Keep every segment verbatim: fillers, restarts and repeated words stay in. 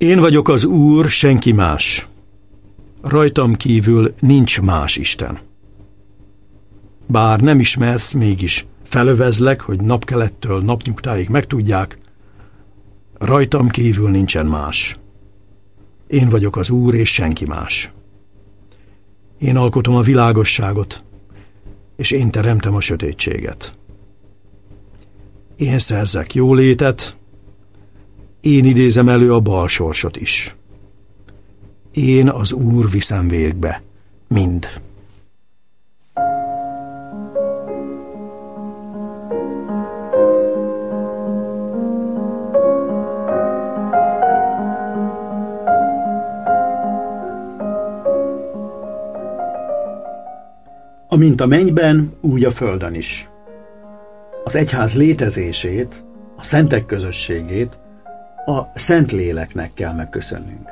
Én vagyok az Úr, senki más. Rajtam kívül nincs más Isten. Bár nem ismersz, mégis felövezlek, hogy napkelettől napnyugtáig megtudják, rajtam kívül nincsen más. Én vagyok az Úr, és senki más. Én alkotom a világosságot, és én teremtem a sötétséget. Én szerzek jólétet, én idézem elő a bal sorsot is. Én az Úr viszem végbe mind. Amint a mennyben, úgy a földön is. Az egyház létezését, a szentek közösségét a Szentléleknek kell megköszönnünk.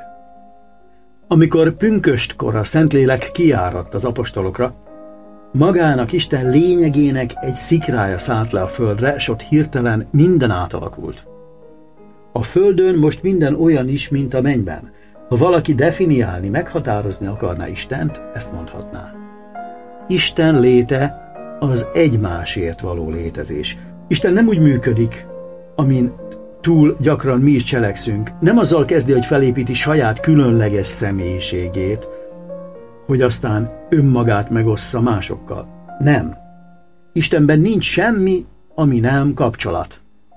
Amikor pünköstkor a Szentlélek kiáradt az apostolokra, magának Isten lényegének egy szikrája szállt le a földre, s ott hirtelen minden átalakult. A földön most minden olyan is, mint a mennyben. Ha valaki definiálni, meghatározni akarná Istent, ezt mondhatná. Isten léte az egymásért való létezés. Isten nem úgy működik, amin túl gyakran mi is cselekszünk. Nem azzal kezdi, hogy felépíti saját különleges személyiségét, hogy aztán önmagát megossza másokkal. Nem. Istenben nincs semmi, ami nem kapcsolat.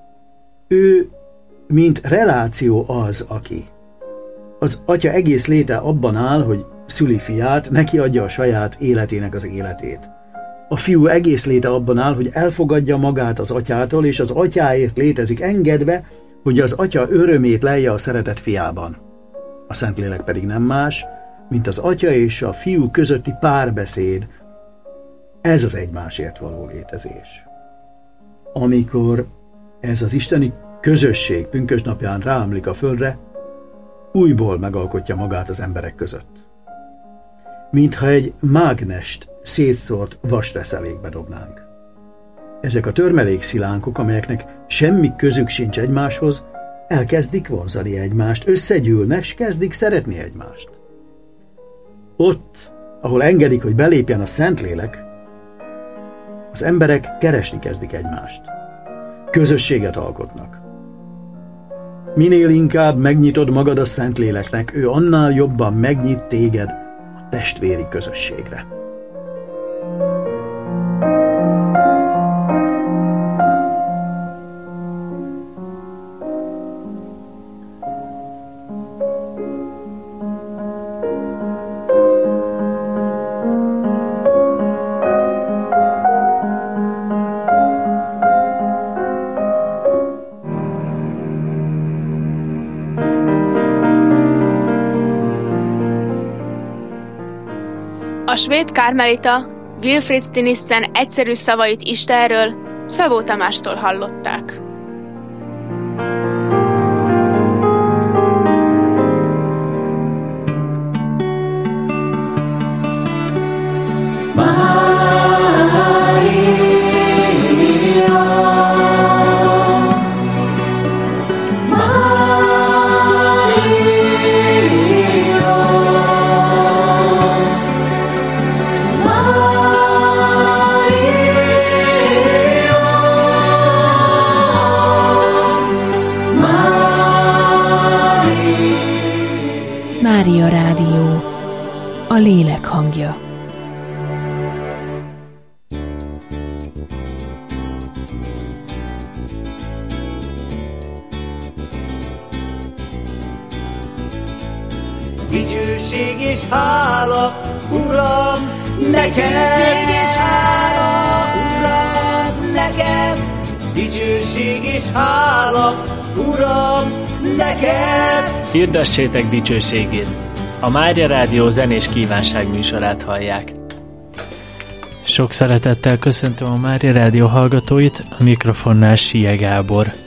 Ő, mint reláció az, aki. Az Atya egész léte abban áll, hogy szüli fiát, neki adja a saját életének az életét. A fiú egész léte abban áll, hogy elfogadja magát az atyától, és az atyáért létezik engedve, hogy az atya örömét lelje a szeretett fiában. A Szentlélek pedig nem más, mint az atya és a fiú közötti párbeszéd. Ez az egymásért való létezés. Amikor ez az isteni közösség pünkösdnapján ráömlik a földre, újból megalkotja magát az emberek között. Mintha egy mágnest szétszórt vasreszelékbe dobnánk. Ezek a törmelékszilánkok, amelyeknek semmi közük sincs egymáshoz, elkezdik vonzani egymást, összegyűlnek, s kezdik szeretni egymást. Ott, ahol engedik, hogy belépjen a Szentlélek, az emberek keresni kezdik egymást. Közösséget alkotnak. Minél inkább megnyitod magad a Szentléleknek, ő annál jobban megnyit téged a testvéri közösségre. A svéd kármelita Wilfrid Stinissen egyszerű szavait Istenről Szabó Tamástól hallották. Mária Rádió, a lélek hangja. Dicsőség és hála, Uram, neked! Dicsőség és hála, Uram, neked! Dicsőség és hála, Uram, neked! Hirdessétek dicsőségét! A Mária Rádió zenés kívánság műsorát hallják. Sok szeretettel köszöntöm a Mária Rádió hallgatóit, a mikrofonnál Sie Gábor.